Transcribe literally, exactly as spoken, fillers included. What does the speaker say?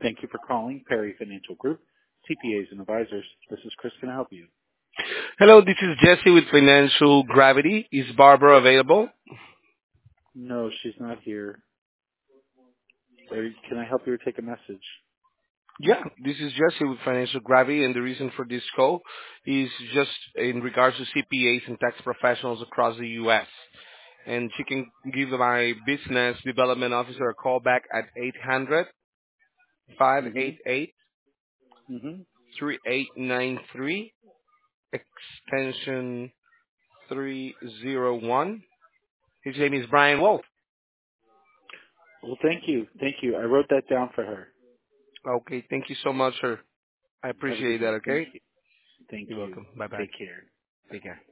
Thank you for calling Perry Financial Group, C P As and Advisors. This is Chris. Can I help you? Hello, this is Jesse with Financial Gravity. Is Barbara available? No, she's not here. Or can I help you or take a message? Yeah, this is Jesse with Financial Gravity, and the reason for this call is just in regards to C P As and tax professionals across the U S. And she can give my business development officer a call back at eight hundred, five eight Mm-hmm. eight, Mm-hmm. three eight nine three, extension three zero one. His name is Brian Wolf. Well, thank you. Thank you. I wrote that down for her. Okay, thank you so much, sir. I Have a appreciate good that, day. Thank okay? you. Thank You're you. welcome. Bye-bye. Take care. Take care.